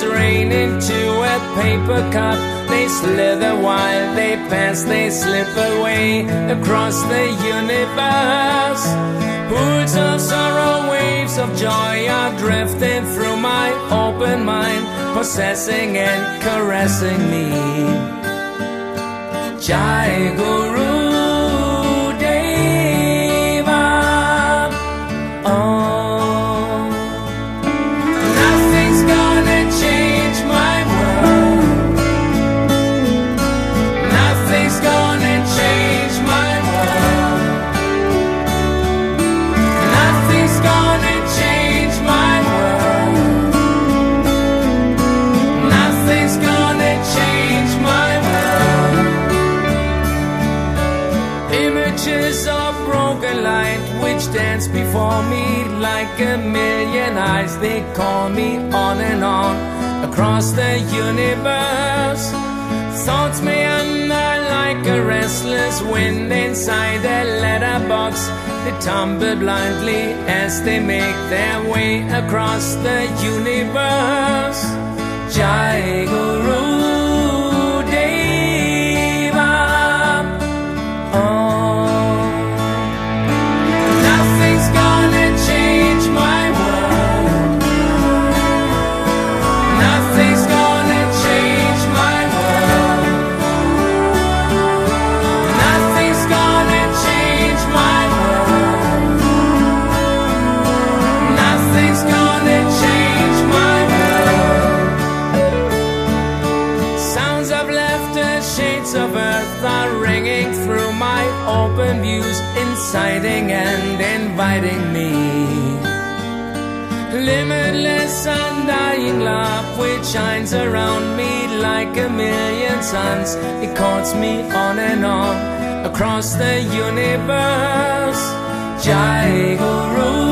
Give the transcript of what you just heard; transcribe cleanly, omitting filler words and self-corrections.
drops rain into a paper cup. They slither while they pass, they slip away across the universe. Pools of sorrow, waves of joy are drifting through my open mind, possessing and caressing me. Jai Guru Deva. Oh, nothing's gonna change my world. Nothing's gonna change my world. Nothing's gonna change my world. Nothing's gonna change my world. Images of broken light which dance before me like a million eyes. They call me on and on across the universe. Thoughts meander like a restless wind inside a letterbox. They tumble blindly as they make their way across the universe. Jai Guru Deva. Oh, nothing's gonna change my world. Nothing's gonna change my world. Nothing's gonna change my world. Nothing's gonna change my world. Sounds of laughter, shades of earth are ringing through my open views, inciting and inviting me. Limitless, undying love which shines around me like a million suns. It calls me on and on across the universe. Jai Guru